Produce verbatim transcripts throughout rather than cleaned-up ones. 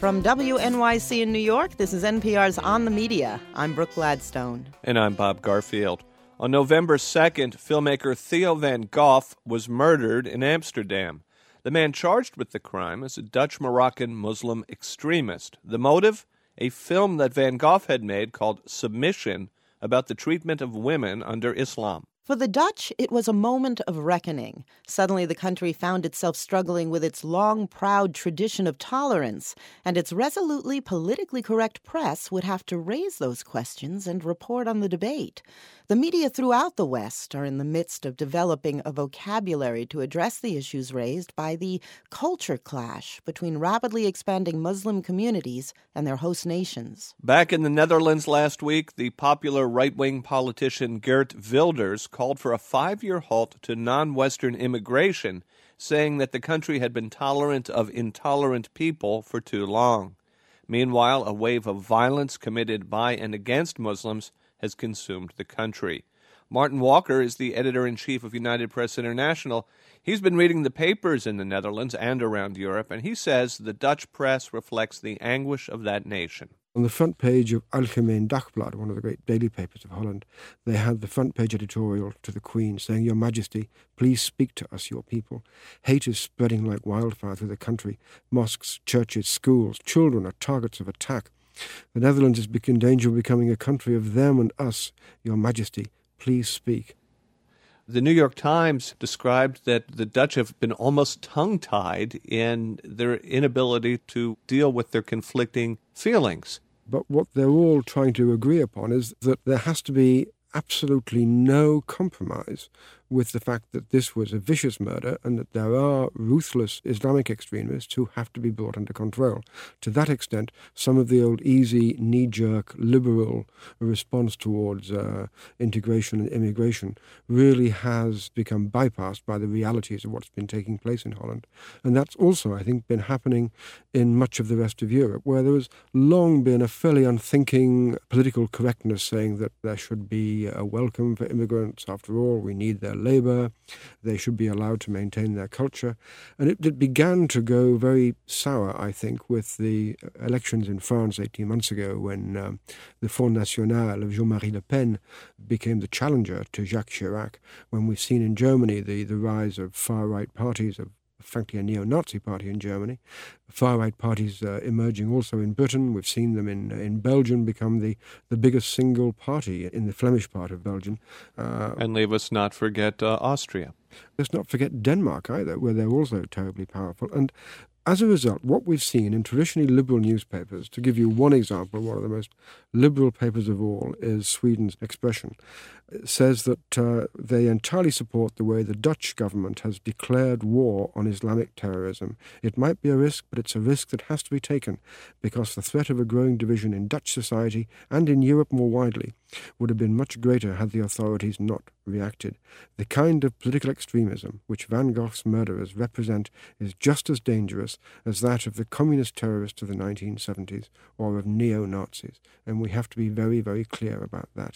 From W N Y C in New York, this is N P R's On the Media. I'm Brooke Gladstone. And I'm Bob Garfield. On November second, filmmaker Theo van Gogh was murdered in Amsterdam. The man charged with the crime is a Dutch-Moroccan Muslim extremist. The motive? A film that Van Gogh had made called Submission about the treatment of women under Islam. For the Dutch, it was a moment of reckoning. Suddenly, the country found itself struggling with its long, proud tradition of tolerance, and its resolutely politically correct press would have to raise those questions and report on the debate. The media throughout the West are in the midst of developing a vocabulary to address the issues raised by the culture clash between rapidly expanding Muslim communities and their host nations. Back in the Netherlands last week, the popular right-wing politician Geert Wilders called for a five-year halt to non-Western immigration, saying that the country had been tolerant of intolerant people for too long. Meanwhile, a wave of violence committed by and against Muslims has consumed the country. Martin Walker is the editor-in-chief of United Press International. He's been reading the papers in the Netherlands and around Europe, and he says the Dutch press reflects the anguish of that nation. On the front page of Algemeen Dagblad, one of the great daily papers of Holland, they had the front page editorial to the Queen saying, "Your Majesty, please speak to us, your people. Hate is spreading like wildfire through the country. Mosques, churches, schools, children are targets of attack. The Netherlands is in danger of becoming a country of them and us. Your Majesty, please speak." The New York Times described that the Dutch have been almost tongue-tied in their inability to deal with their conflicting feelings. But what they're all trying to agree upon is that there has to be absolutely no compromise with the fact that this was a vicious murder and that there are ruthless Islamic extremists who have to be brought under control. To that extent, some of the old easy, knee-jerk, liberal response towards uh, integration and immigration really has become bypassed by the realities of what's been taking place in Holland. And that's also, I think, been happening in much of the rest of Europe, where there has long been a fairly unthinking political correctness saying that there should be a welcome for immigrants. After all, we need their labour, they should be allowed to maintain their culture. And it, it began to go very sour, I think, with the elections in France eighteen months ago when um, the Front National of Jean-Marie Le Pen became the challenger to Jacques Chirac, when we've seen in Germany the, the rise of far-right parties, of frankly a neo-Nazi party in Germany, far-right parties uh, emerging also in Britain. We've seen them in in Belgium become the, the biggest single party in the Flemish part of Belgium. Uh, and leave us not forget uh, Austria. Let's not forget Denmark either, where they're also terribly powerful. And as a result, what we've seen in traditionally liberal newspapers, to give you one example, one of the most liberal papers of all is Sweden's Expression, it says that uh, they entirely support the way the Dutch government has declared war on Islamic terrorism. It might be a risk, but it's a risk that has to be taken because the threat of a growing division in Dutch society and in Europe more widely would have been much greater had the authorities not reacted. The kind of political extremism which Van Gogh's murderers represent is just as dangerous as that of the communist terrorists of the nineteen seventies or of neo-Nazis, and we have to be very, very clear about that.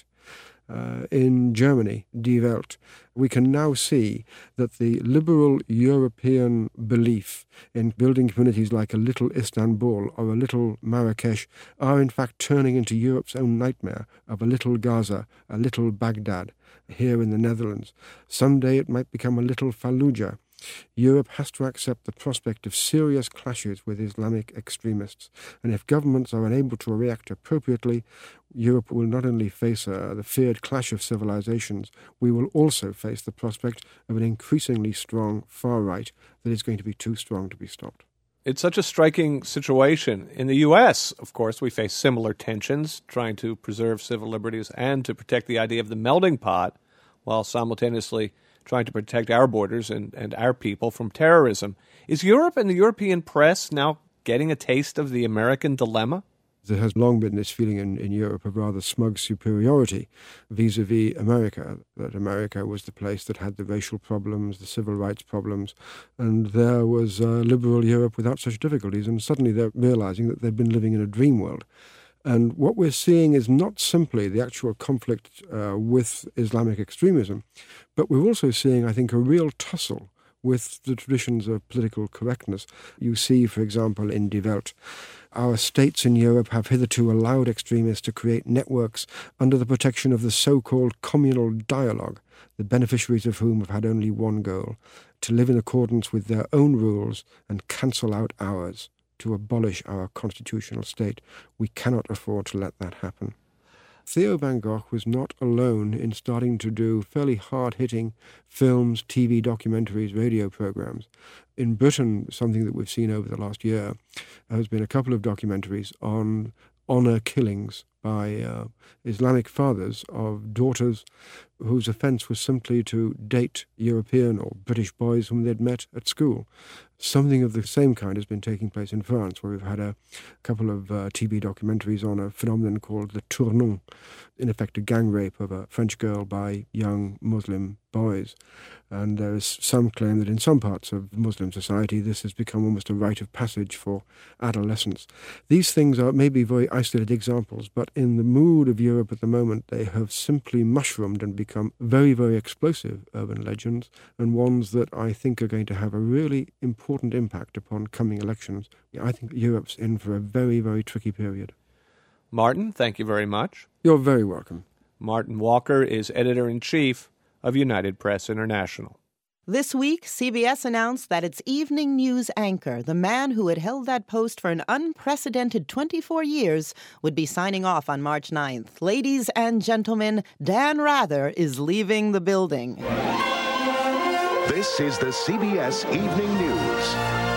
Uh, in Germany, Die Welt, we can now see that the liberal European belief in building communities like a little Istanbul or a little Marrakesh are in fact turning into Europe's own nightmare of a little Gaza, a little Baghdad here in the Netherlands. Someday it might become a little Fallujah. Europe has to accept the prospect of serious clashes with Islamic extremists, and if governments are unable to react appropriately, Europe will not only face uh, the feared clash of civilizations, we will also face the prospect of an increasingly strong far right that is going to be too strong to be stopped. It's such a striking situation. In the U S, of course, we face similar tensions, trying to preserve civil liberties and to protect the idea of the melting pot, while simultaneously trying to protect our borders and, and our people from terrorism. Is Europe and the European press now getting a taste of the American dilemma? There has long been this feeling in, in Europe of rather smug superiority vis-a-vis America, that America was the place that had the racial problems, the civil rights problems, and there was uh, liberal Europe without such difficulties, and suddenly they're realizing that they've been living in a dream world. And what we're seeing is not simply the actual conflict uh, with Islamic extremism, but we're also seeing, I think, a real tussle with the traditions of political correctness. You see, for example, in Die Welt, our states in Europe have hitherto allowed extremists to create networks under the protection of the so-called communal dialogue, the beneficiaries of whom have had only one goal: to live in accordance with their own rules and cancel out ours, to abolish our constitutional state. We cannot afford to let that happen. Theo van Gogh was not alone in starting to do fairly hard-hitting films, T V documentaries, radio programs. In Britain, something that we've seen over the last year has been a couple of documentaries on honour killings by uh, Islamic fathers of daughters whose offence was simply to date European or British boys whom they'd met at school. Something of the same kind has been taking place in France, where we've had a couple of uh, T V documentaries on a phenomenon called the tournon, in effect a gang rape of a French girl by young Muslim boys. And there is some claim that in some parts of Muslim society this has become almost a rite of passage for adolescents. These things are maybe very isolated examples, but in the mood of Europe at the moment, they have simply mushroomed and become very, very explosive urban legends, and ones that I think are going to have a really important impact upon coming elections. I think Europe's in for a very, very tricky period. Martin, thank you very much. You're very welcome. Martin Walker is editor-in-chief of United Press International. This week, C B S announced that its evening news anchor, the man who had held that post for an unprecedented twenty-four years, would be signing off on March ninth. Ladies and gentlemen, Dan Rather is leaving the building. This is the C B S Evening News,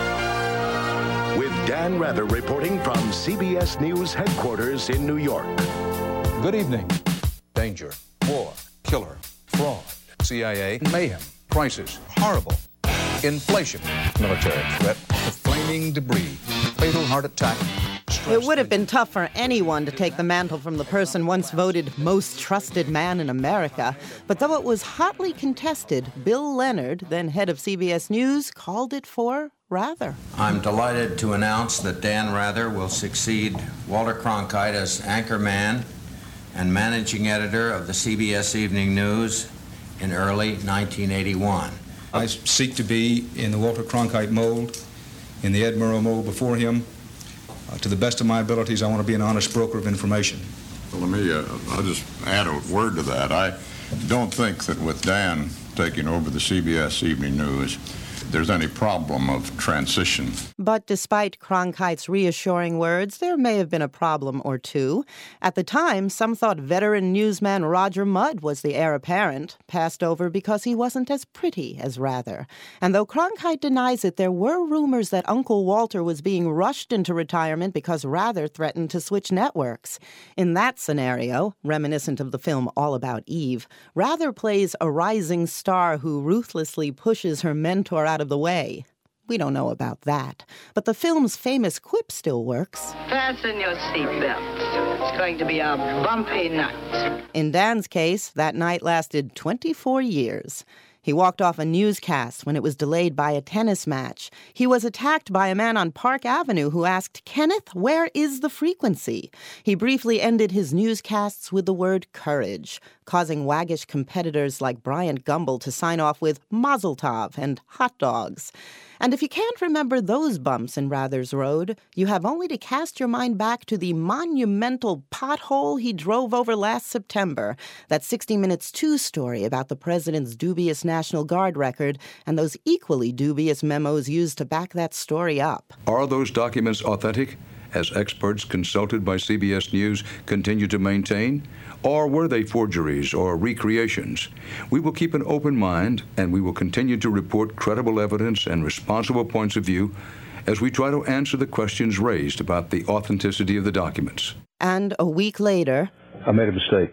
with Dan Rather reporting from C B S News headquarters in New York. Good evening. Danger, war, killer, fraud, C I A, mayhem, crisis, horrible, inflation, military threat, the flaming debris, fatal heart attack. It would have been tough for anyone to take the mantle from the person once voted most trusted man in America. But though it was hotly contested, Bill Leonard, then head of C B S News, called it for Rather. I'm delighted to announce that Dan Rather will succeed Walter Cronkite as anchorman and managing editor of the C B S Evening News in early nineteen eighty-one. I seek to be in the Walter Cronkite mold, in the Ed Murrow mold before him. Uh, to the best of my abilities, I want to be an honest broker of information. Well, let me, uh, I'll just add a word to that. I don't think that with Dan taking over the C B S Evening News, there's any problem of transition. But despite Cronkite's reassuring words, there may have been a problem or two. At the time, some thought veteran newsman Roger Mudd was the heir apparent, passed over because he wasn't as pretty as Rather. And though Cronkite denies it, there were rumors that Uncle Walter was being rushed into retirement because Rather threatened to switch networks. In that scenario, reminiscent of the film All About Eve, Rather plays a rising star who ruthlessly pushes her mentor out of the way. We don't know about that. But the film's famous quip still works. Fasten your seatbelts. It's going to be a bumpy night. In Dan's case, that night lasted twenty-four years. He walked off a newscast when it was delayed by a tennis match. He was attacked by a man on Park Avenue who asked, "Kenneth, where is the frequency?" He briefly ended his newscasts with the word courage, causing waggish competitors like Bryant Gumbel to sign off with Mazel Tov and hot dogs. And if you can't remember those bumps in Rather's road, you have only to cast your mind back to the monumental pothole he drove over last September, that sixty minutes two story about the president's dubious National Guard record and those equally dubious memos used to back that story up. Are those documents authentic, as experts consulted by C B S News continue to maintain? Or were they forgeries or recreations? We will keep an open mind, and we will continue to report credible evidence and responsible points of view as we try to answer the questions raised about the authenticity of the documents. And a week later, I made a mistake.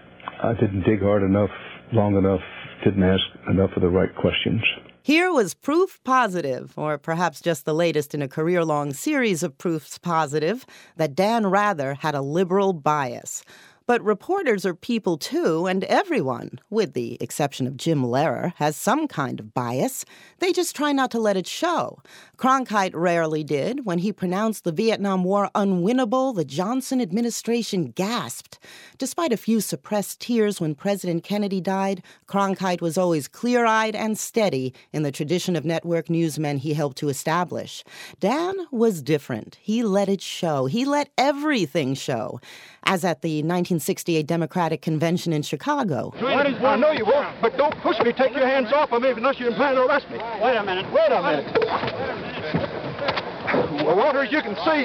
I didn't dig hard enough, long enough, didn't ask enough of the right questions. Here was proof positive, or perhaps just the latest in a career-long series of proofs positive, that Dan Rather had a liberal bias. But reporters are people too, and everyone, with the exception of Jim Lehrer, has some kind of bias. They just try not to let it show. Cronkite rarely did. When he pronounced the Vietnam War unwinnable, the Johnson administration gasped. Despite a few suppressed tears when President Kennedy died, Cronkite was always clear-eyed and steady in the tradition of network newsmen he helped to establish. Dan was different. He let it show. He let everything show. As at the nineteen sixty-eight Democratic Convention in Chicago. Why did, I know you won't, but don't push me. Take your hands off of me unless you plan to arrest me. Wait a minute. Wait a minute. Well, Walters, you can see.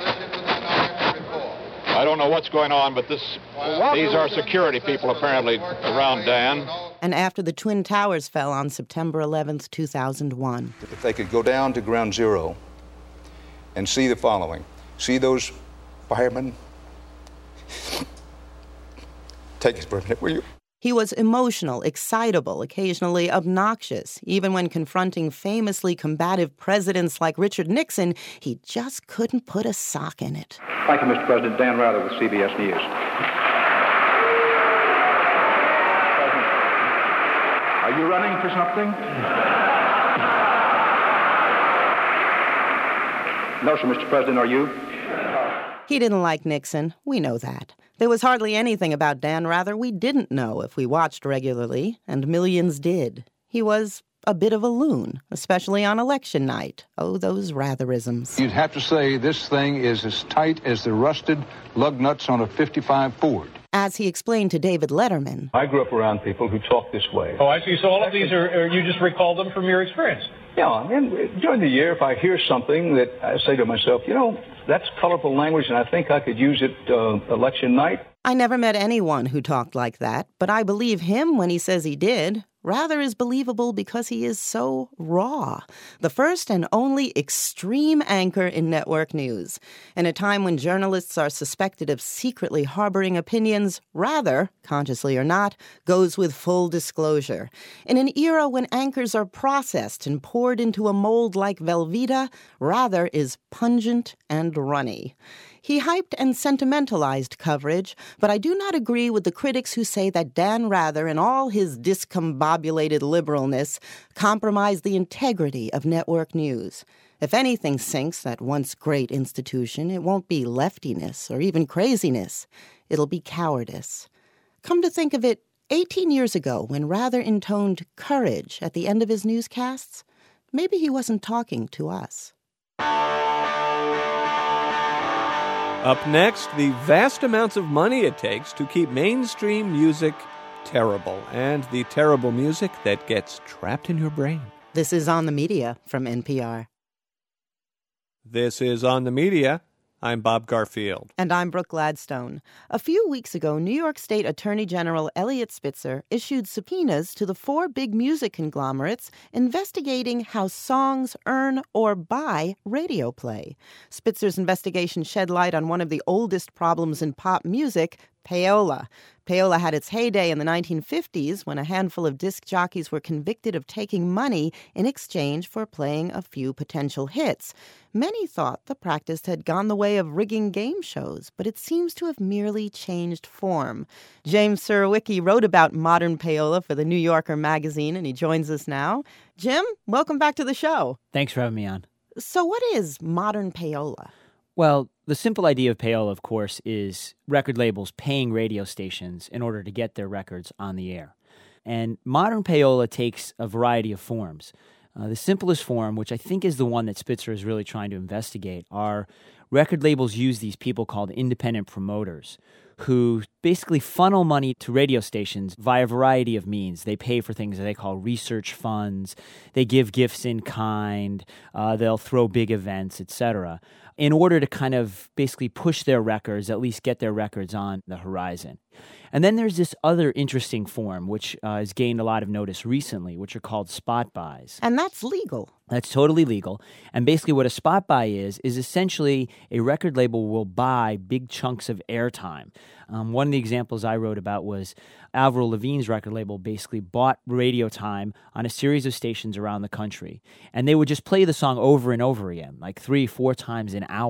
I don't know what's going on, but this these are security people apparently around Dan. And after the Twin Towers fell on September eleventh, two thousand one. If they could go down to ground zero and see the following. See those firemen? Take it for a minute, will you? He was emotional, excitable, occasionally obnoxious. Even when confronting famously combative presidents like Richard Nixon, he just couldn't put a sock in it. Thank you, Mister President. Dan Rather with C B S News. Are you running for something? No, sir, Mister President, are you? He didn't like Nixon. We know that. There was hardly anything about Dan Rather we didn't know if we watched regularly, and millions did. He was a bit of a loon, especially on election night. Oh, those Ratherisms. You'd have to say this thing is as tight as the rusted lug nuts on a fifty-five Ford. As he explained to David Letterman. I grew up around people who talk this way. Oh, I see. So all of these are, are you just recalled them from your experience? Yeah, I mean, during the year, if I hear something that I say to myself, you know, that's colorful language, and I think I could use it uh, election night. I never met anyone who talked like that, but I believe him when he says he did. Rather is believable because he is so raw. The first and only extreme anchor in network news. In a time when journalists are suspected of secretly harboring opinions, Rather, consciously or not, goes with full disclosure. In an era when anchors are processed and poured into a mold like Velveeta, Rather is pungent and runny. He hyped and sentimentalized coverage, but I do not agree with the critics who say that Dan Rather, in all his discombobulated liberalness, compromised the integrity of network news. If anything sinks that once great institution, it won't be leftiness or even craziness. It'll be cowardice. Come to think of it, eighteen years ago, when Rather intoned courage at the end of his newscasts, maybe he wasn't talking to us. Up next, the vast amounts of money it takes to keep mainstream music terrible, and the terrible music that gets trapped in your brain. This is On the Media from N P R. This is On the Media. I'm Bob Garfield. And I'm Brooke Gladstone. A few weeks ago, New York State Attorney General Eliot Spitzer issued subpoenas to the four big music conglomerates investigating how songs earn or buy radio play. Spitzer's investigation shed light on one of the oldest problems in pop music, payola. Payola had its heyday in the nineteen fifties when a handful of disc jockeys were convicted of taking money in exchange for playing a few potential hits. Many thought the practice had gone the way of rigging game shows, but it seems to have merely changed form. James Surowiecki wrote about modern payola for the New Yorker magazine, and he joins us now. Jim, welcome back to the show. Thanks for having me on. So what is modern payola? Well, the simple idea of payola, of course, is record labels paying radio stations in order to get their records on the air. And modern payola takes a variety of forms. Uh, the simplest form, which I think is the one that Spitzer is really trying to investigate, are record labels use these people called independent promoters who basically funnel money to radio stations via a variety of means. They pay for things that they call research funds. They give gifts in kind. Uh, they'll throw big events, et cetera, in order to kind of basically push their records, at least get their records on the horizon. And then there's this other interesting form, which uh, has gained a lot of notice recently, which are called spot buys. And that's legal. That's totally legal. And basically what a spot buy is, is essentially a record label will buy big chunks of airtime. Um, one of the examples I wrote about was Avril Lavigne's record label basically bought radio time on a series of stations around the country. And they would just play the song over and over again, like three, four times an hour.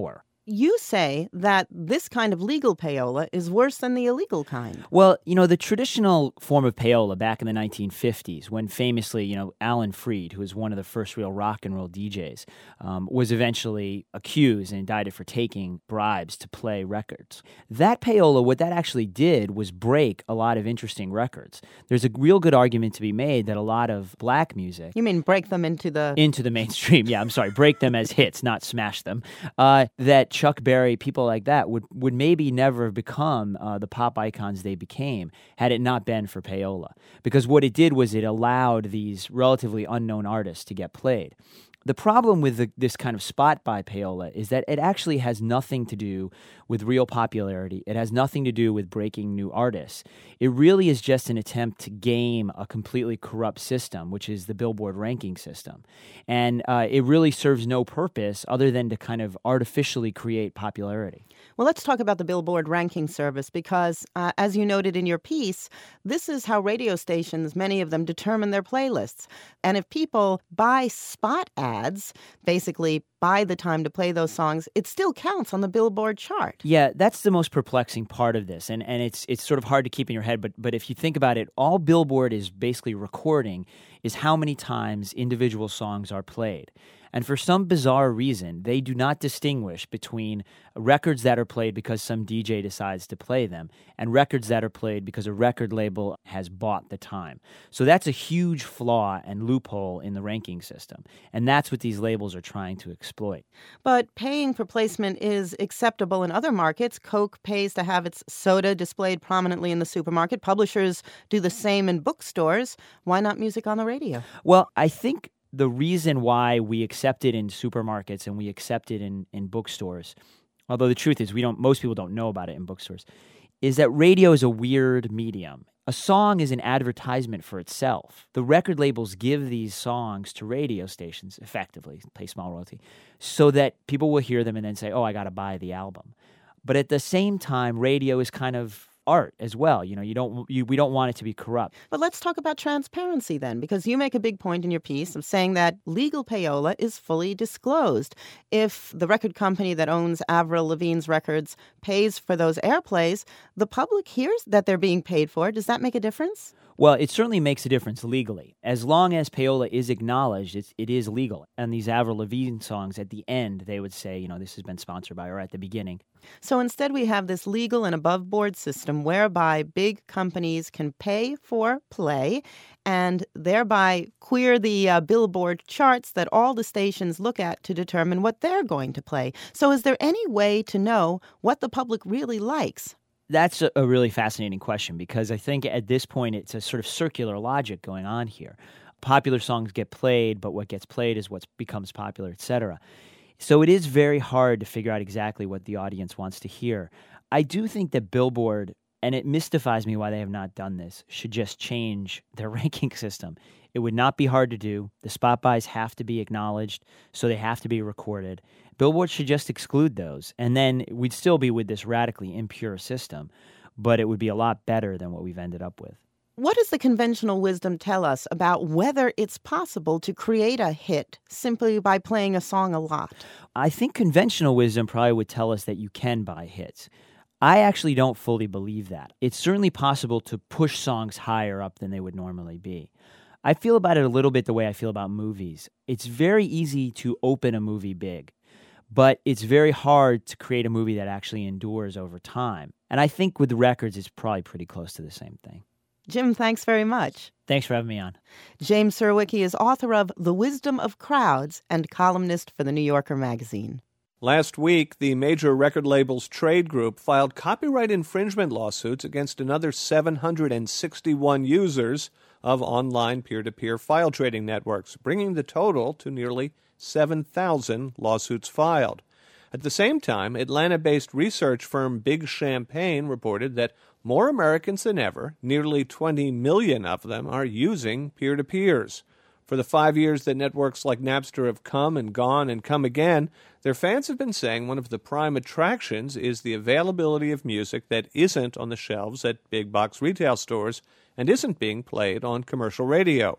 you say that this kind of legal payola is worse than the illegal kind. Well, you know, the traditional form of payola back in the nineteen fifties, when famously, you know, Alan Freed, who was one of the first real rock and roll D Js, um, was eventually accused and indicted for taking bribes to play records. That payola, what that actually did was break a lot of interesting records. There's a real good argument to be made that a lot of black music... You mean break them into the... Into the mainstream, yeah, I'm sorry, break them as hits, not smash them. Uh, that Chuck Berry, people like that, would, would maybe never have become uh, the pop icons they became had it not been for payola. Because what it did was it allowed these relatively unknown artists to get played. The problem with the, this kind of spot buy payola is that it actually has nothing to do with real popularity. It has nothing to do with breaking new artists. It really is just an attempt to game a completely corrupt system, which is the Billboard ranking system. And uh, it really serves no purpose other than to kind of artificially create popularity. Well, let's talk about the Billboard ranking service because, uh, as you noted in your piece, this is how radio stations, many of them, determine their playlists. And if people buy spot ads, basically buy the time to play those songs, it still counts on the Billboard chart. Yeah, that's the most perplexing part of this. And and it's it's sort of hard to keep in your head, but but if you think about it, all Billboard is basically recording is how many times individual songs are played. And for some bizarre reason, they do not distinguish between records that are played because some D J decides to play them and records that are played because a record label has bought the time. So that's a huge flaw and loophole in the ranking system. And that's what these labels are trying to exploit. But paying for placement is acceptable in other markets. Coke pays to have its soda displayed prominently in the supermarket. Publishers do the same in bookstores. Why not music on the radio? Well, I think the reason why we accept it in supermarkets and we accept it in, in bookstores, although the truth is we don't, most people don't know about it in bookstores, is that radio is a weird medium. A song is an advertisement for itself. The record labels give these songs to radio stations, effectively, pay small royalty, so that people will hear them and then say, oh, I got to buy the album. But at the same time, radio is kind of art as well. You know, you don't you, we don't want it to be corrupt. But let's talk about transparency then, because you make a big point in your piece of saying that legal payola is fully disclosed. If the record company that owns Avril Lavigne's records pays for those airplays, the public hears that they're being paid for. Does that make a difference? Well, it certainly makes a difference legally. As long as payola is acknowledged, it's, it is legal. And these Avril Lavigne songs, at the end, they would say, you know, this has been sponsored by, or at the beginning. So instead, we have this legal and above-board system whereby big companies can pay for play and thereby queer the uh, Billboard charts that all the stations look at to determine what they're going to play. So is there any way to know what the public really likes? That's a really fascinating question because I think at this point it's a sort of circular logic going on here. Popular songs get played, but what gets played is what becomes popular, et cetera. So it is very hard to figure out exactly what the audience wants to hear. I do think that Billboard, and it mystifies me why they have not done this, should just change their ranking system. It would not be hard to do. The spot buys have to be acknowledged, so they have to be recorded. Billboard should just exclude those, and then we'd still be with this radically impure system, but it would be a lot better than what we've ended up with. What does the conventional wisdom tell us about whether it's possible to create a hit simply by playing a song a lot? I think conventional wisdom probably would tell us that you can buy hits. I actually don't fully believe that. It's certainly possible to push songs higher up than they would normally be. I feel about it a little bit the way I feel about movies. It's very easy to open a movie big, but it's very hard to create a movie that actually endures over time. And I think with records, it's probably pretty close to the same thing. Jim, thanks very much. Thanks for having me on. James Surowiecki is author of The Wisdom of Crowds and columnist for The New Yorker magazine. Last week, the major record labels trade group filed copyright infringement lawsuits against another seven hundred sixty-one users of online peer-to-peer file trading networks, bringing the total to nearly seven thousand lawsuits filed. At the same time, Atlanta-based research firm Big Champagne reported that more Americans than ever, nearly twenty million of them, are using peer-to-peers. For the five years that networks like Napster have come and gone and come again, their fans have been saying one of the prime attractions is the availability of music that isn't on the shelves at big box retail stores and isn't being played on commercial radio.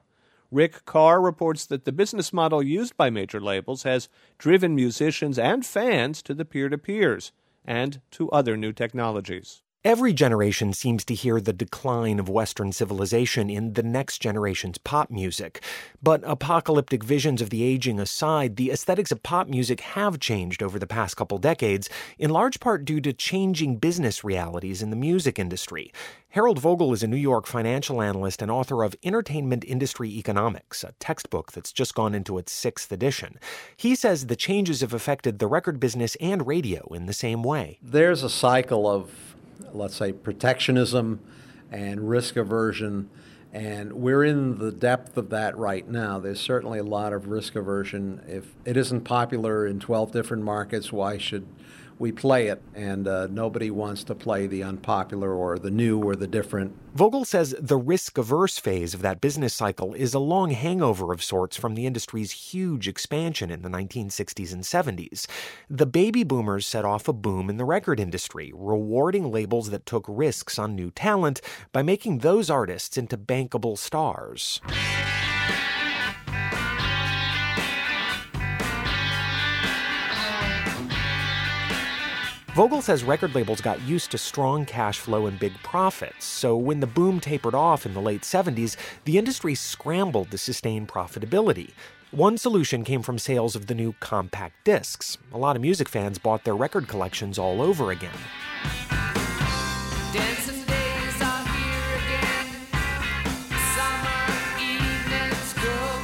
Rick Carr reports that the business model used by major labels has driven musicians and fans to the peer-to-peers and to other new technologies. Every generation seems to hear the decline of Western civilization in the next generation's pop music. But apocalyptic visions of the aging aside, the aesthetics of pop music have changed over the past couple decades, in large part due to changing business realities in the music industry. Harold Vogel is a New York financial analyst and author of Entertainment Industry Economics, a textbook that's just gone into its sixth edition. He says the changes have affected the record business and radio in the same way. There's a cycle of, let's say, protectionism and risk aversion, and we're in the depth of that right now. There's certainly a lot of risk aversion. If it isn't popular in twelve different markets, why should we play it? And uh, nobody wants to play the unpopular or the new or the different. Vogel says the risk-averse phase of that business cycle is a long hangover of sorts from the industry's huge expansion in the nineteen sixties and seventies. The baby boomers set off a boom in the record industry, rewarding labels that took risks on new talent by making those artists into bankable stars. Vogel says record labels got used to strong cash flow and big profits, so when the boom tapered off in the late seventies, the industry scrambled to sustain profitability. One solution came from sales of the new compact discs. A lot of music fans bought their record collections all over again. Dancing days are here again. Summer evenings go.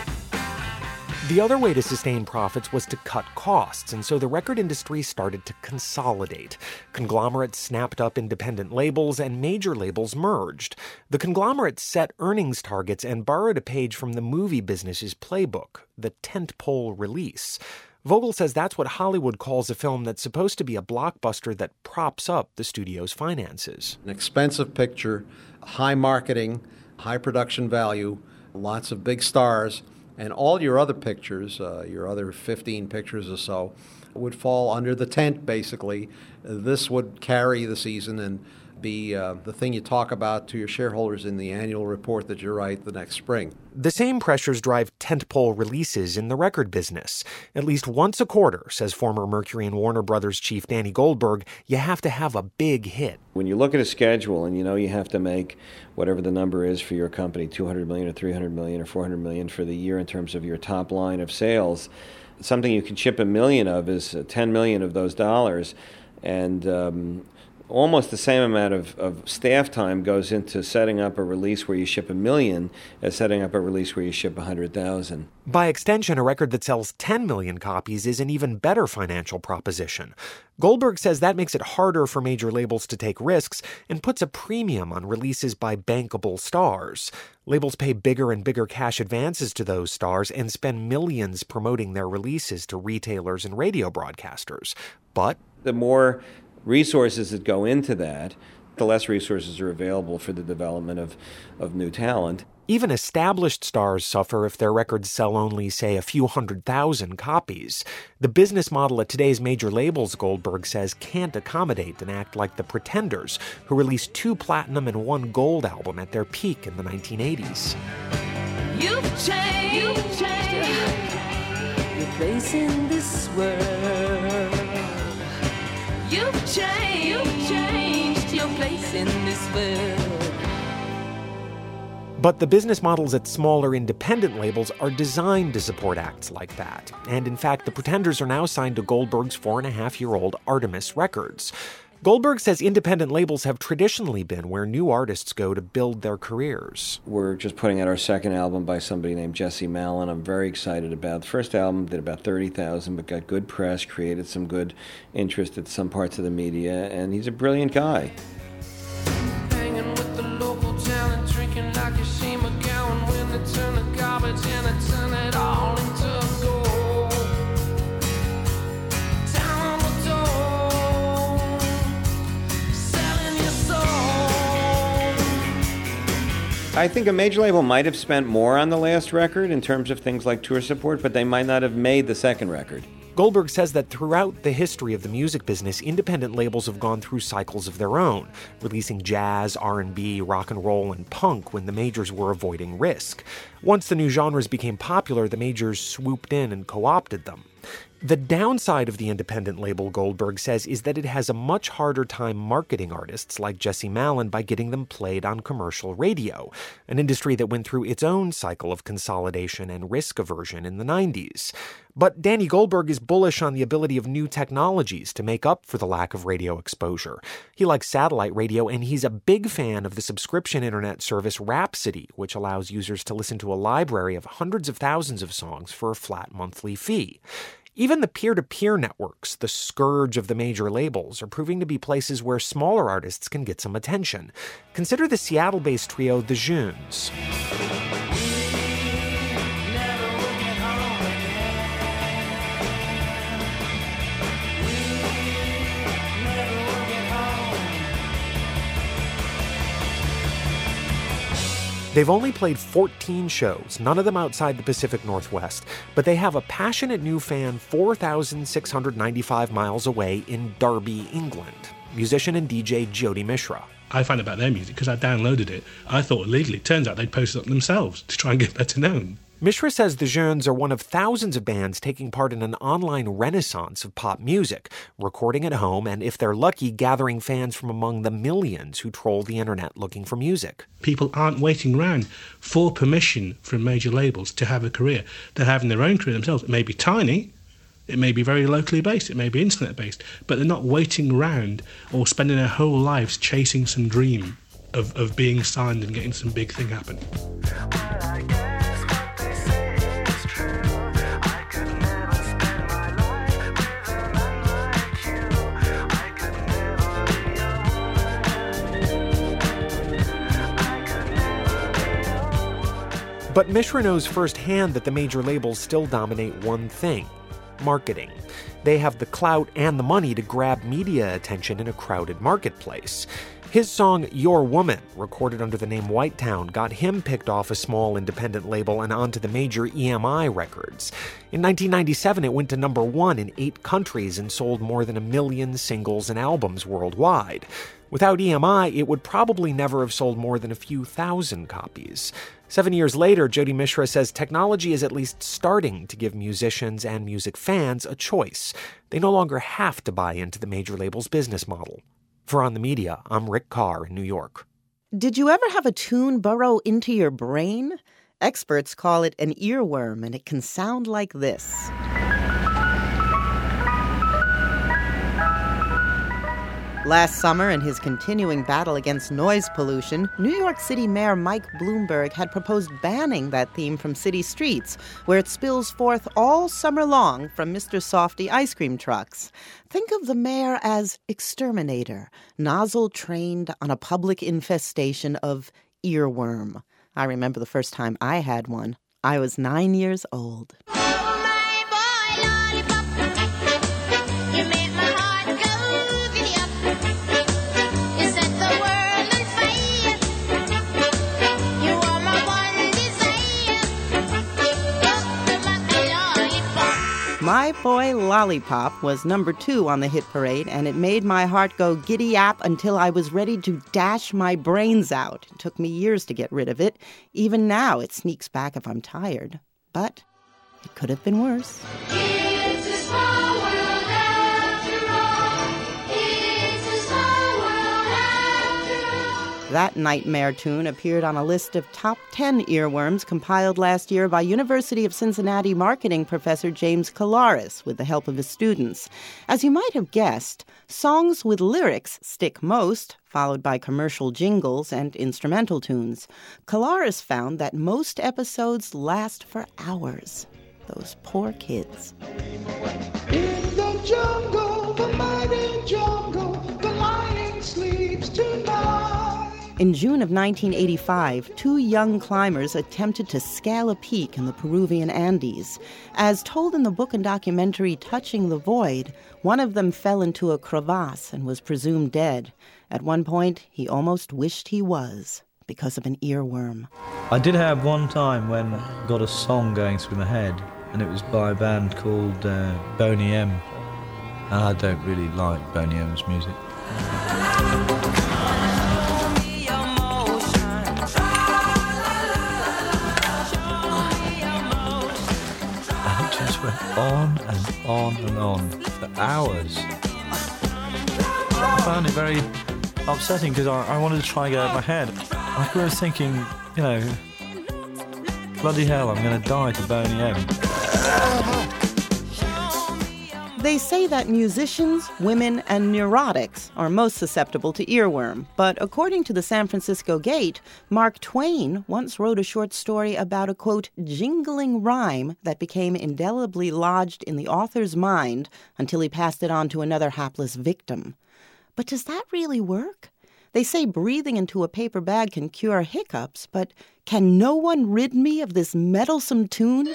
The other way to sustain profits was to cut costs, and so the record industry started to consolidate. Conglomerates snapped up independent labels, and major labels merged. The conglomerates set earnings targets and borrowed a page from the movie business's playbook, the tentpole release. Vogel says that's what Hollywood calls a film that's supposed to be a blockbuster that props up the studio's finances. An expensive picture, high marketing, high production value, lots of big stars, and all your other pictures, uh, your other fifteen pictures or so, would fall under the tent, basically. This would carry the season and be uh, the thing you talk about to your shareholders in the annual report that you write the next spring. The same pressures drive tentpole releases in the record business. At least once a quarter, says former Mercury and Warner Brothers chief Danny Goldberg, you have to have a big hit. When you look at a schedule and you know you have to make whatever the number is for your company, two hundred million dollars or three hundred million dollars or four hundred million dollars for the year in terms of your top line of sales, something you can ship a million of is ten million of those dollars. And um, almost the same amount of, of staff time goes into setting up a release where you ship a million as setting up a release where you ship a hundred thousand. By extension, a record that sells ten million copies is an even better financial proposition. Goldberg says that makes it harder for major labels to take risks and puts a premium on releases by bankable stars. Labels pay bigger and bigger cash advances to those stars and spend millions promoting their releases to retailers and radio broadcasters. But the more resources that go into that, the less resources are available for the development of, of new talent. Even established stars suffer if their records sell only, say, a few hundred thousand copies. The business model at today's major labels, Goldberg says, can't accommodate an act like the Pretenders, who released two platinum and one gold album at their peak in the nineteen eighties. You've changed, you've changed your place in this world. You've changed, you've changed your place in this world. But the business models at smaller independent labels are designed to support acts like that. And in fact, the Pretenders are now signed to Goldberg's four-and-a-half-year-old Artemis Records. Goldberg says independent labels have traditionally been where new artists go to build their careers. We're just putting out our second album by somebody named Jesse Malin. I'm very excited about. The first album did about thirty thousand, but got good press, created some good interest at some parts of the media, and he's a brilliant guy. Hanging with the local talent, drinking like a shame McGowan when they turn the garbage and they turn it all into gold. Down on the door, selling your soul. I think a major label might have spent more on the last record in terms of things like tour support, but they might not have made the second record. Goldberg says that throughout the history of the music business, independent labels have gone through cycles of their own, releasing jazz, R and B, rock and roll, and punk when the majors were avoiding risk. Once the new genres became popular, the majors swooped in and co-opted them. The downside of the independent label, Goldberg says, is that it has a much harder time marketing artists like Jesse Malin by getting them played on commercial radio, an industry that went through its own cycle of consolidation and risk aversion in the nineties. But Danny Goldberg is bullish on the ability of new technologies to make up for the lack of radio exposure. He likes satellite radio, and he's a big fan of the subscription internet service Rhapsody, which allows users to listen to a library of hundreds of thousands of songs for a flat monthly fee. Even the peer-to-peer networks, the scourge of the major labels, are proving to be places where smaller artists can get some attention. Consider the Seattle-based trio The Jeunes. They've only played fourteen shows, none of them outside the Pacific Northwest, but they have a passionate new fan four thousand six hundred ninety-five miles away in Derby, England. Musician and D J Jody Mishra. I found out about their music because I downloaded it. I thought illegally. It turns out they'd posted it themselves to try and get better known. Mishra says the Jeunes are one of thousands of bands taking part in an online renaissance of pop music, recording at home and, if they're lucky, gathering fans from among the millions who troll the internet looking for music. People aren't waiting around for permission from major labels to have a career. They're having their own career themselves. It may be tiny, it may be very locally based, it may be internet-based, but they're not waiting around or spending their whole lives chasing some dream of, of being signed and getting some big thing happen. But Mishra knows firsthand that the major labels still dominate one thing: marketing. They have the clout and the money to grab media attention in a crowded marketplace. His song Your Woman, recorded under the name Whitetown, got him picked off a small independent label and onto the major E M I records. In nineteen ninety-seven, it went to number one in eight countries and sold more than a million singles and albums worldwide. Without E M I, it would probably never have sold more than a few thousand copies. Seven years later, Jody Mishra says technology is at least starting to give musicians and music fans a choice. They no longer have to buy into the major label's business model. For On the Media, I'm Rick Carr in New York. Did you ever have a tune burrow into your brain? Experts call it an earworm, and it can sound like this. Last summer, in his continuing battle against noise pollution, New York City Mayor Mike Bloomberg had proposed banning that theme from city streets, where it spills forth all summer long from Mister Softee ice cream trucks. Think of the mayor as exterminator, nozzle trained on a public infestation of earworm. I remember the first time I had one. I was nine years old. My Boy Lollipop was number two on the hit parade, and it made my heart go giddy-yap until I was ready to dash my brains out. It took me years to get rid of it. Even now, it sneaks back if I'm tired. But it could have been worse. It's a small world after all. It's a small world after all. That nightmare tune appeared on a list of top ten earworms compiled last year by University of Cincinnati marketing professor James Kalaris with the help of his students. As you might have guessed, songs with lyrics stick most, followed by commercial jingles and instrumental tunes. Kalaris found that most episodes last for hours. Those poor kids. In the jungle, the mighty jungle, the lion sleeps tonight. In June of nineteen eighty-five, two young climbers attempted to scale a peak in the Peruvian Andes. As told in the book and documentary Touching the Void, one of them fell into a crevasse and was presumed dead. At one point, he almost wished he was, because of an earworm. I did have one time when I got a song going through my head, and it was by a band called uh, Boney M. And I don't really like Boney M's music. And it just went on and on and on for hours. I found it very upsetting because I, I wanted to try and get out of my head. I was thinking, you know, bloody hell, I'm going to die to Boney M. They say that musicians, women, and neurotics are most susceptible to earworm. But according to the San Francisco Gate, Mark Twain once wrote a short story about a, quote, jingling rhyme that became indelibly lodged in the author's mind until he passed it on to another hapless victim. But does that really work? They say breathing into a paper bag can cure hiccups, but can no one rid me of this meddlesome tune?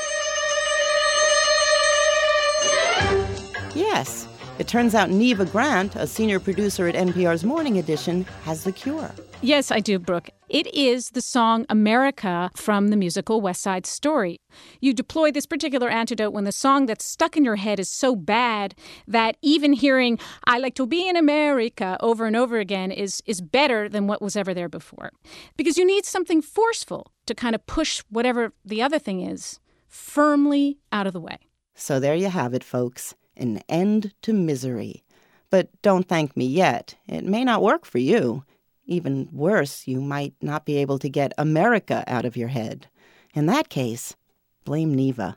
Yes, it turns out Neva Grant, a senior producer at N P R's Morning Edition, has the cure. Yes, I do, Brooke. It is the song America from the musical West Side Story. You deploy this particular antidote when the song that's stuck in your head is so bad that even hearing I like to be in America over and over again is, is better than what was ever there before. Because you need something forceful to kind of push whatever the other thing is firmly out of the way. So there you have it, folks. An end to misery. But don't thank me yet. It may not work for you. Even worse, you might not be able to get America out of your head. In that case, blame Neva.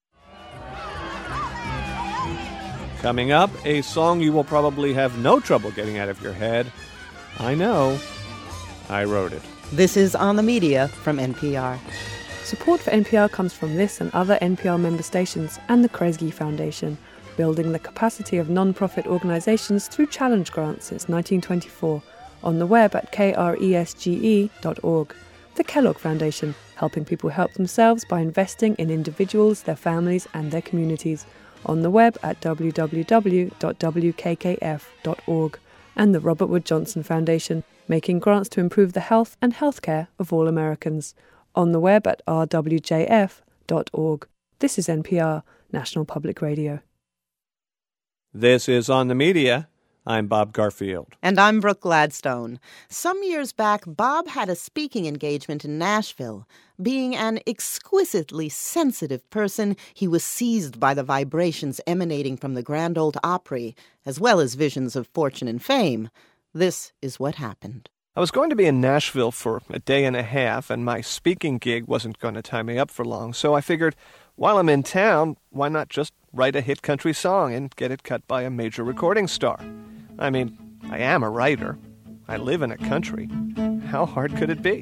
Coming up, a song you will probably have no trouble getting out of your head. I know. I wrote it. This is On the Media from N P R. Support for N P R comes from this and other N P R member stations and the Kresge Foundation, building the capacity of non-profit organizations through challenge grants since nineteen twenty-four, on the web at kresge dot org. The Kellogg Foundation, helping people help themselves by investing in individuals, their families, and their communities, on the web at w w w dot w k k f dot org. And the Robert Wood Johnson Foundation, making grants to improve the health and healthcare of all Americans, on the web at r w j f dot org. This is N P R, National Public Radio. This is On the Media. I'm Bob Garfield. And I'm Brooke Gladstone. Some years back, Bob had a speaking engagement in Nashville. Being an exquisitely sensitive person, he was seized by the vibrations emanating from the Grand Ole Opry, as well as visions of fortune and fame. This is what happened. I was going to be in Nashville for a day and a half, and my speaking gig wasn't going to tie me up for long, so I figured, while I'm in town, why not just write a hit country song and get it cut by a major recording star? I mean, I am a writer. I live in a country. How hard could it be?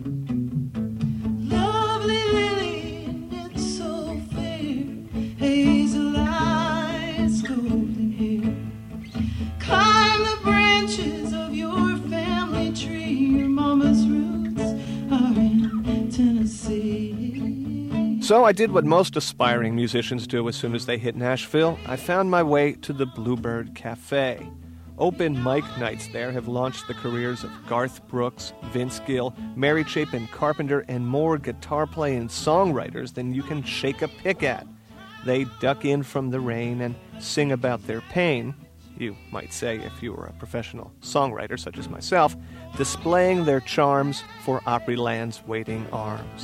Lovely lily, it's so fair, hazel eyes, golden hair. Climb the branches of your family tree, your mama's roots are in Tennessee. So I did what most aspiring musicians do as soon as they hit Nashville. I found my way to the Bluebird Cafe. Open mic nights there have launched the careers of Garth Brooks, Vince Gill, Mary Chapin Carpenter, and more guitar-playing songwriters than you can shake a pick at. They duck in from the rain and sing about their pain, you might say if you were a professional songwriter such as myself, displaying their charms for Opryland's waiting arms.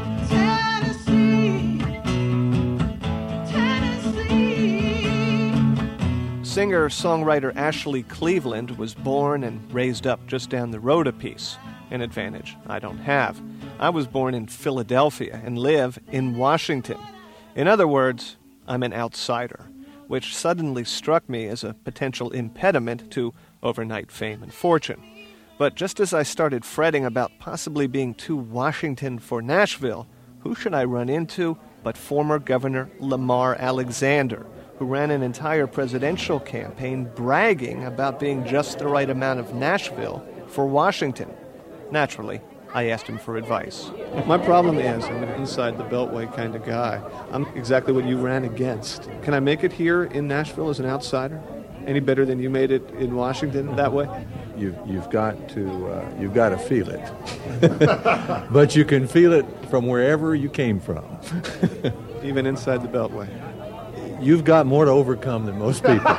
Singer-songwriter Ashley Cleveland was born and raised up just down the road a piece, an advantage I don't have. I was born in Philadelphia and live in Washington. In other words, I'm an outsider, which suddenly struck me as a potential impediment to overnight fame and fortune. But just as I started fretting about possibly being too Washington for Nashville, who should I run into but former Governor Lamar Alexander, who ran an entire presidential campaign bragging about being just the right amount of Nashville for Washington. Naturally, I asked him for advice. My problem is I'm an inside the beltway kind of guy. I'm exactly what you ran against. Can I make it here in Nashville as an outsider? Any better than you made it in Washington that way? You've, you've got to uh, you've got to feel it. But you can feel it from wherever you came from. even inside the Beltway. You've got more to overcome than most people.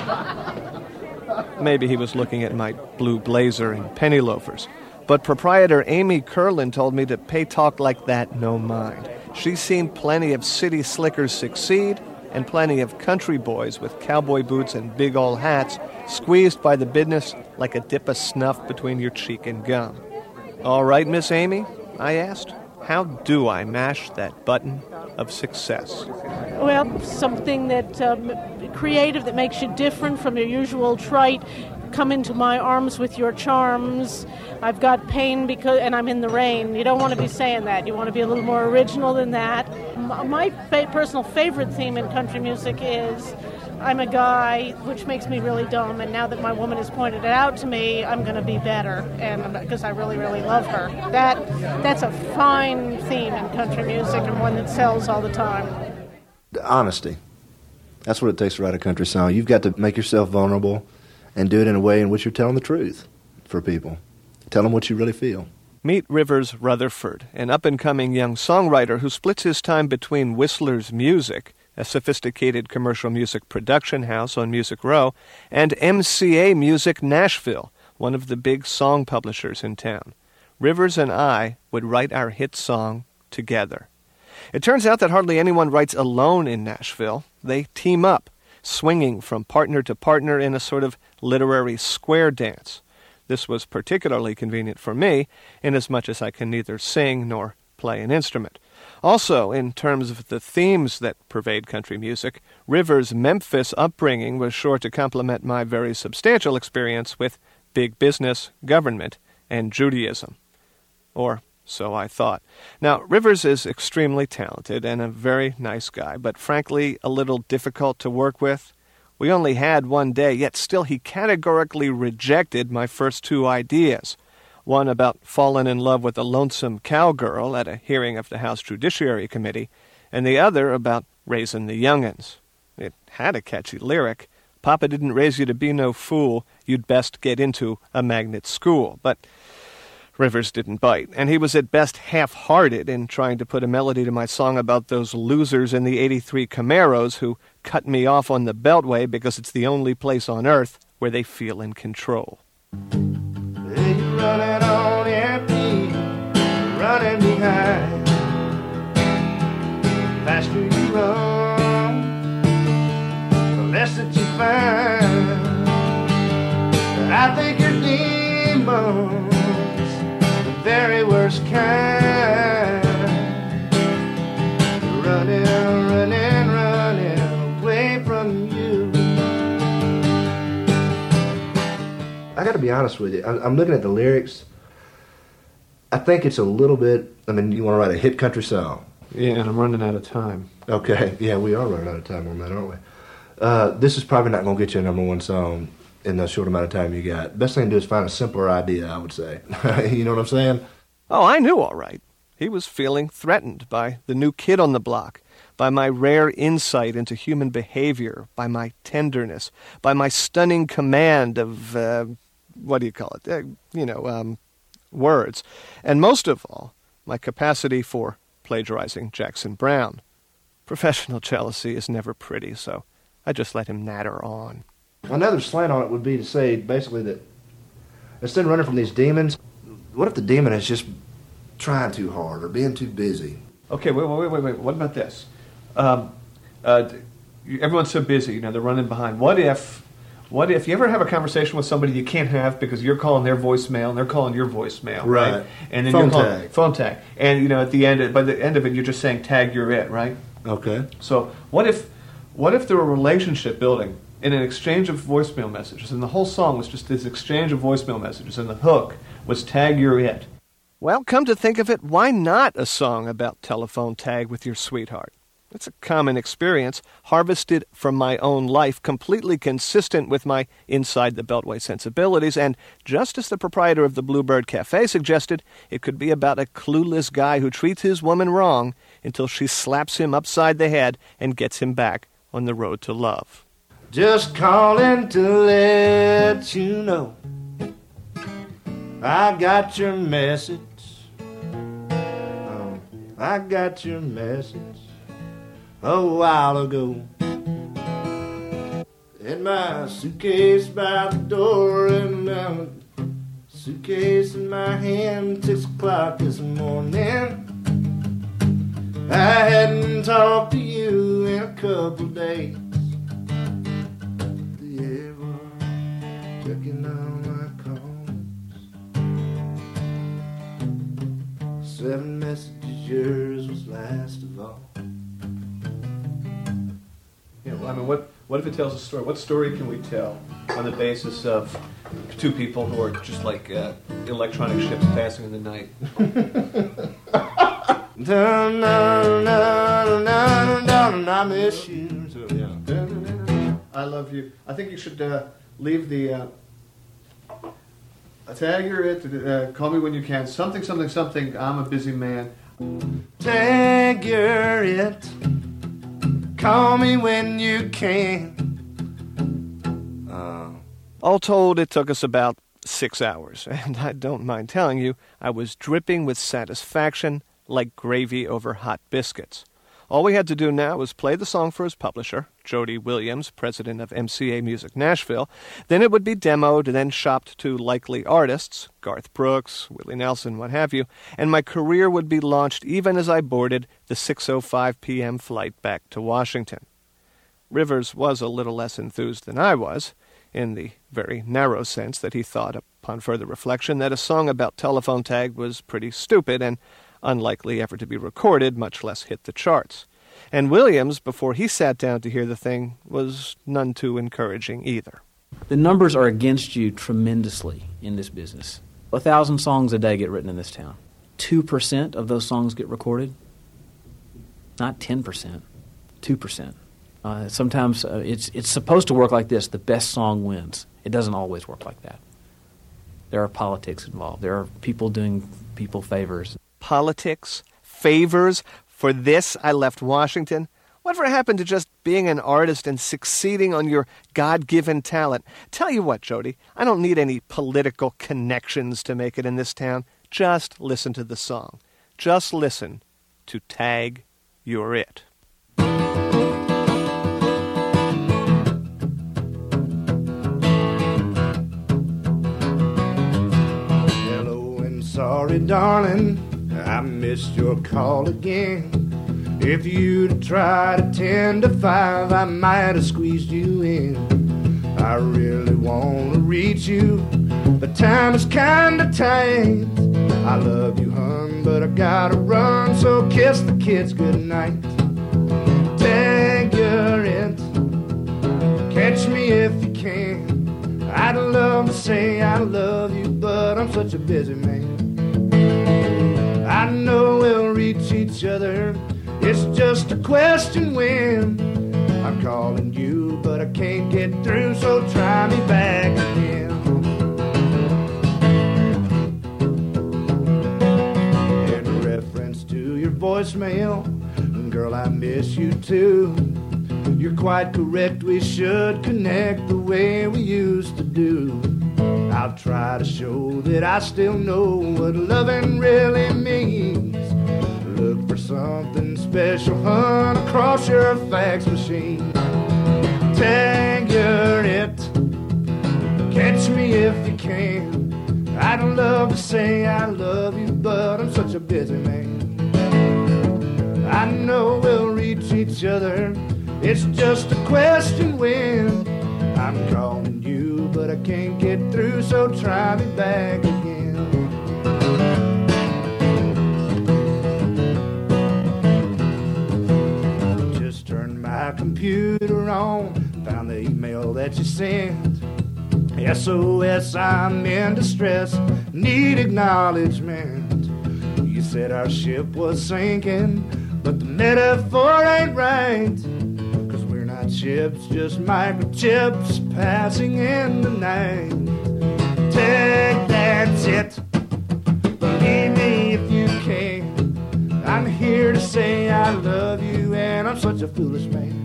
Maybe he was looking at my blue blazer and penny loafers. But proprietor Amy Curlin told me to pay talk like that no mind. She's seen plenty of city slickers succeed and plenty of country boys with cowboy boots and big old hats squeezed by the business like a dip of snuff between your cheek and gum. All right, Miss Amy, I asked, how do I mash that button of success? Well, something that um, creative that makes you different from your usual trite. Come into my arms with your charms. I've got pain because, and I'm in the rain. You don't want to be saying that. You want to be a little more original than that. My fa- personal favorite theme in country music is I'm a guy, which makes me really dumb. And now that my woman has pointed it out to me, I'm going to be better, and because I really, really love her. That that's a fine theme in country music and one that sells all the time. Honesty. That's what it takes to write a country song. You've got to make yourself vulnerable and do it in a way in which you're telling the truth for people. Tell them what you really feel. Meet Rivers Rutherford, an up-and-coming young songwriter who splits his time between Whistler's Music, a sophisticated commercial music production house on Music Row, and M C A Music Nashville, one of the big song publishers in town. Rivers and I would write our hit song together. It turns out that hardly anyone writes alone in Nashville. They team up, swinging from partner to partner in a sort of literary square dance. This was particularly convenient for me, inasmuch as I can neither sing nor play an instrument. Also, in terms of the themes that pervade country music, Rivers' Memphis upbringing was sure to complement my very substantial experience with big business, government, and Judaism. Or so I thought. Now, Rivers is extremely talented and a very nice guy, but frankly a little difficult to work with. We only had one day, yet still he categorically rejected my first two ideas. One about falling in love with a lonesome cowgirl at a hearing of the House Judiciary Committee, and the other about raising the young'uns. It had a catchy lyric. Papa didn't raise you to be no fool. You'd best get into a magnet school. But Rivers didn't bite, and he was at best half-hearted in trying to put a melody to my song about those losers in the eighty-three Camaros who cut me off on the Beltway because it's the only place on earth where they feel in control. Hey, you're running on empty, running behind. The faster you run, the less that you find. I think you're demons, the very worst kind. Running, running, running away from you. I got to be honest with you. I'm, I'm looking at the lyrics. I think it's a little bit. I mean, you want to write a hit country song? Yeah, and I'm running out of time. Okay, yeah, we are running out of time on that, aren't we? Uh, this is probably not going to get you a number one song in the short amount of time you got. Best thing to do is find a simpler idea, I would say. You know what I'm saying? Oh, I knew all right. He was feeling threatened by the new kid on the block, by my rare insight into human behavior, by my tenderness, by my stunning command of, uh, what do you call it, uh, you know, um, words, and most of all, my capacity for plagiarizing Jackson Browne. Professional jealousy is never pretty, so I just let him natter on. Another slant on it would be to say, basically, that instead of running from these demons, what if the demon is just trying too hard or being too busy? Okay, wait, wait, wait, wait. What about this? Um, uh, everyone's so busy, you know, they're running behind. What if, what if you ever have a conversation with somebody you can't have because you're calling their voicemail and they're calling your voicemail, right? Right. And then phone you're calling, tag. Phone tag. And, you know, at the end, by the end of it, you're just saying, tag, you're it, right? Okay. So what if, what if there were a relationship building in an exchange of voicemail messages, and the whole song was just this exchange of voicemail messages, and the hook was tag, you're it? Well, come to think of it, why not a song about telephone tag with your sweetheart? It's a common experience, harvested from my own life, completely consistent with my inside-the-beltway sensibilities, and just as the proprietor of the Bluebird Cafe suggested, it could be about a clueless guy who treats his woman wrong until she slaps him upside the head and gets him back on the road to love. Just calling to let you know I got your message. Um, I got your message. a while ago. And my suitcase by the door, and my suitcase in my hand, six o'clock this morning. I hadn't talked to you in a couple days. Yeah, well, checking on my calls. Seven messages, yours was last of all. Yeah, well, I mean, what, what if it tells a story? What story can we tell on the basis of two people who are just like uh, electronic ships passing in the night? Dun, dun, dun, dun, dun, I miss you. So, yeah. I love you. I think you should uh, leave the uh, tag your it. Uh, call me when you can. Something, something, something. I'm a busy man. Tag your it. Call me when you can. Uh, All told, it took us about six hours, and I don't mind telling you, I was dripping with satisfaction like gravy over hot biscuits. All we had to do now was play the song for his publisher, Jody Williams, president of M C A Music Nashville. Then it would be demoed, then shopped to likely artists, Garth Brooks, Willie Nelson, what have you, and my career would be launched even as I boarded the six oh five p.m. flight back to Washington. Rivers was a little less enthused than I was, in the very narrow sense that he thought, upon further reflection, that a song about telephone tag was pretty stupid and unlikely ever to be recorded, much less hit the charts. And Williams, before he sat down to hear the thing, was none too encouraging either. The numbers are against you tremendously in this business. A thousand songs a day get written in this town. Two percent of those songs get recorded. Not ten percent. Two percent. Uh, sometimes uh, it's it's supposed to work like this. The best song wins. It doesn't always work like that. There are politics involved. There are people doing people favors. Politics? Favors? For this I left Washington? Whatever happened to just being an artist and succeeding on your God-given talent? Tell you what, Jody, I don't need any political connections to make it in this town. Just listen to the song. Just listen to Tag You're It. Hello and sorry, darling, I missed your call again. If you'd tried at ten to five, I might have squeezed you in. I really want to reach you, but time is kinda tight. I love you, hun, but I gotta run, so kiss the kids goodnight. Tag you're it, catch me if you can. I'd love to say I love you, but I'm such a busy man. I know we'll reach each other, it's just a question when. I'm calling you, but I can't get through, so try me back again. In reference to your voicemail, girl, I miss you too. You're quite correct, we should connect the way we used to do. I'll try to show that I still know what loving really means. Look for something special, hun, across your fax machine. Tag you're it, catch me if you can. I'd love to say I love you, but I'm such a busy man. I know we'll reach each other, it's just a question when. I'm calling you, but I can't get through, so try me back again. Just turned my computer on, found the email that you sent. S O S, I'm in distress, need acknowledgement. You said our ship was sinking, but the metaphor ain't right. Cause we're not ships, just microchips passing in the night. Tag, that's it. Believe me if you can. I'm here to say I love you, and I'm such a foolish man.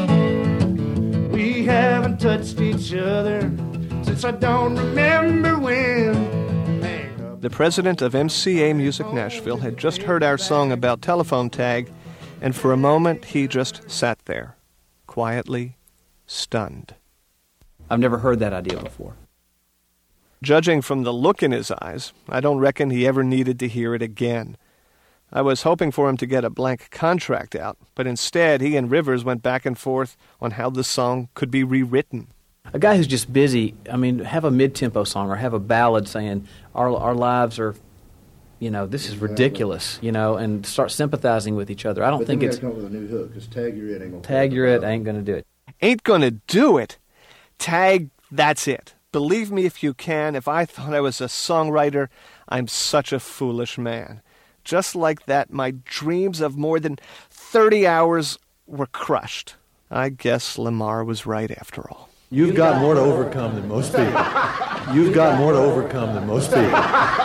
We haven't touched each other since I don't remember when. The president of M C A Music Nashville had just heard our song about telephone tag, And for a moment, he just sat there, quietly stunned. I've never heard that idea before. Judging from the look in his eyes, I don't reckon he ever needed to hear it again. I was hoping for him to get a blank contract out, but instead he and Rivers went back and forth on how the song could be rewritten. A guy who's just busy, I mean, have a mid-tempo song or have a ballad saying, our our lives are, you know, this is ridiculous, you know, and start sympathizing with each other. I don't but think then it's... come up with a new hook, because Tag Your It ain't gonna Tag Your It ain't going to do it. Ain't gonna do it? Tag, that's it. Believe me if you can, if I thought I was a songwriter, I'm such a foolish man. Just like that, my dreams of more than thirty hours were crushed. I guess Lamar was right after all. You've got more to overcome than most people. You've got more to overcome than most people.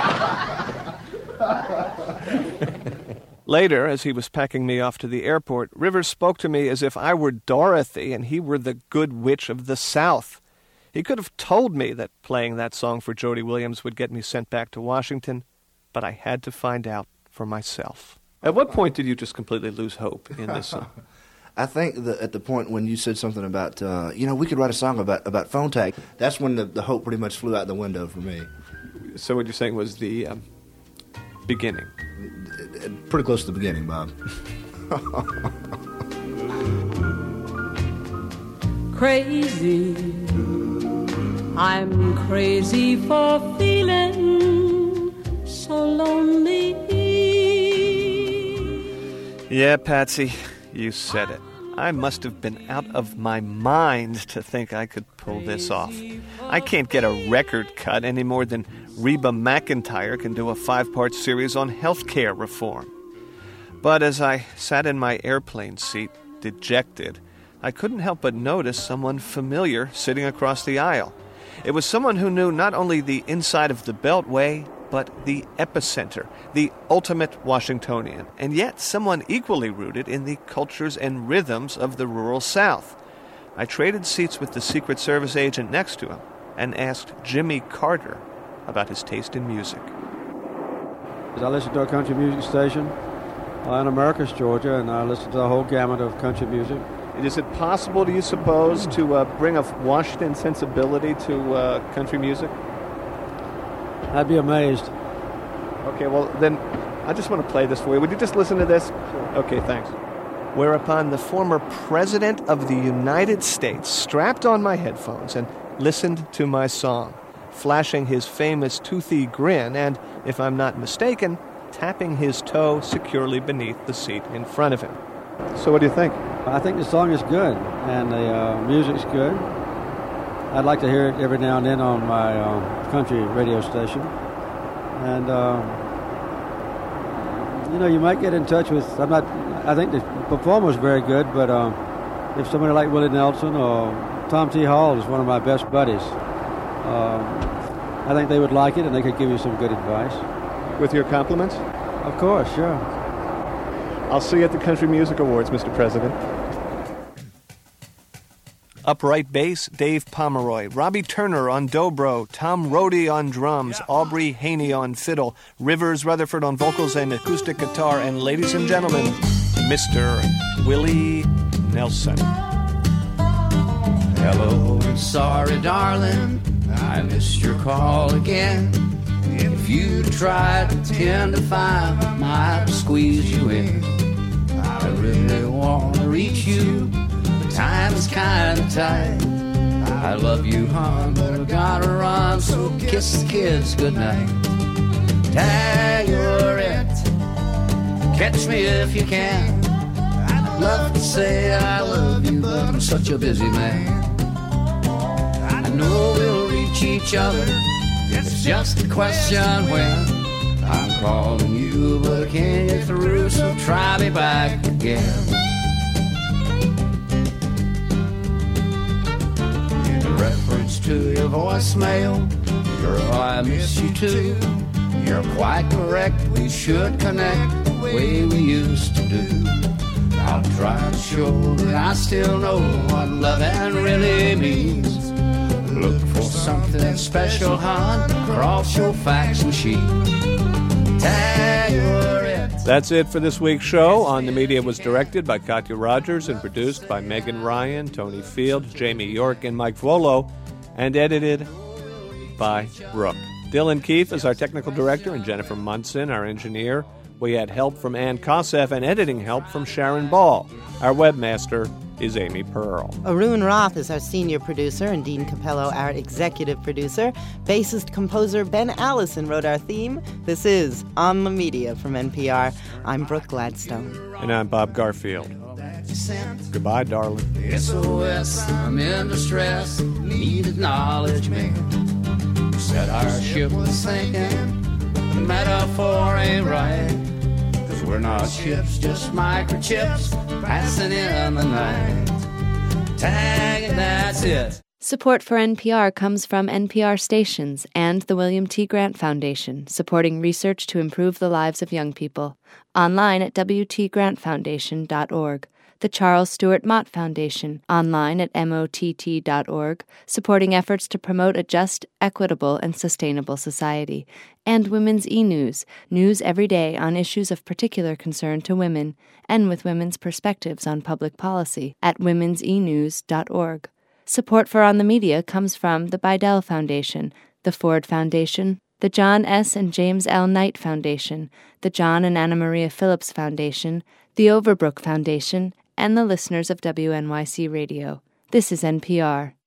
Later, as he was packing me off to the airport, Rivers spoke to me as if I were Dorothy and he were the good witch of the South. He could have told me that playing that song for Jody Williams would get me sent back to Washington, but I had to find out for myself. At what point did you just completely lose hope in this song? I think that at the point when you said something about, uh, you know, we could write a song about, about phone tag, that's when the, the hope pretty much flew out the window for me. So what you're saying was the um, beginning? Pretty close to the beginning, Bob. Crazy, I'm crazy for feeling so lonely. Yeah, Patsy, you said it. I must have been out of my mind to think I could pull this off. I can't get a record cut any more than Reba McEntire can do a five-part series on healthcare reform. But as I sat in my airplane seat, dejected, I couldn't help but notice someone familiar sitting across the aisle. It was someone who knew not only the inside of the Beltway, but the epicenter, the ultimate Washingtonian, and yet someone equally rooted in the cultures and rhythms of the rural South. I traded seats with the Secret Service agent next to him and asked Jimmy Carter about his taste in music. I listen to a country music station in Americus, Georgia, and I listen to the whole gamut of country music. And is it possible, do you suppose, to uh, bring a Washington sensibility to uh, country music? I'd be amazed. Okay, well, then I just want to play this for you. Would you just listen to this? Sure. Okay, thanks. Whereupon the former President of the United States strapped on my headphones and listened to my song, flashing his famous toothy grin and, if I'm not mistaken, tapping his toe securely beneath the seat in front of him. So what do you think? I think the song is good, and the uh, music's good. I'd like to hear it every now and then on my uh, country radio station. And, uh, you know, you might get in touch with, I'm not, I think the performer's very good, but uh, if somebody like Willie Nelson or Tom T. Hall is one of my best buddies, uh, I think they would like it and they could give you some good advice. With your compliments? Of course, sure. I'll see you at the Country Music Awards, Mister President. Upright bass, Dave Pomeroy. Robbie Turner on dobro. Tom Rohde on drums. Aubrey Haney on fiddle. Rivers Rutherford on vocals and acoustic guitar. And ladies and gentlemen, Mister Willie Nelson. Hello, and sorry, darling, I missed your call again. If you tried to tend to find, I might squeeze you in. I really want to reach you, but time is kind of tight. I love you, hon, but I gotta run, so kiss the kids goodnight. Tag your it, catch me if you can. I'd love to say I love you, but I'm such a busy man. I know we'll reach each other, it's just a question when. I'm calling you, but I can't get through, so try me back again. In reference to your voicemail, girl, I miss you too. You're quite correct, we should connect the way we used to do. I'll try to show that I still know what loving really means. Look for something special, hon, across your fax machine. Tag your it, That's it for this week's show. On the Media was directed by Katya Rogers and produced by Megan Ryan, Tony Field, Jamie York, and Mike Volo, and edited by Brooke. Dylan Keefe is our technical director, and Jennifer Munson, our engineer. We had help from Ann Kosef and editing help from Sharon Ball. Our webmaster is Amy Pearl. Arun Roth is our senior producer, and Dean Capello our executive producer. Bassist composer Ben Allison wrote our theme. This is On the Media from N P R. I'm Brooke Gladstone. And I'm Bob Garfield. Goodbye, darling. S O S, I'm in distress, need acknowledgement. Said our ship was sinking, the metaphor ain't right. Cause we're not ships, just microchips passing in the night. Tag and that's it. Support for N P R comes from N P R stations and the William T. Grant Foundation, supporting research to improve the lives of young people. Online at w t grant foundation dot org. The Charles Stewart Mott Foundation, online at m o t t dot org, supporting efforts to promote a just, equitable, and sustainable society. And Women's e-News, news every day on issues of particular concern to women, and with women's perspectives on public policy, at womens e news dot org. Support for On the Media comes from the Bidell Foundation, the Ford Foundation, the John S. and James L. Knight Foundation, the John and Anna Maria Phillips Foundation, the Overbrook Foundation, and the listeners of W N Y C Radio. This is N P R.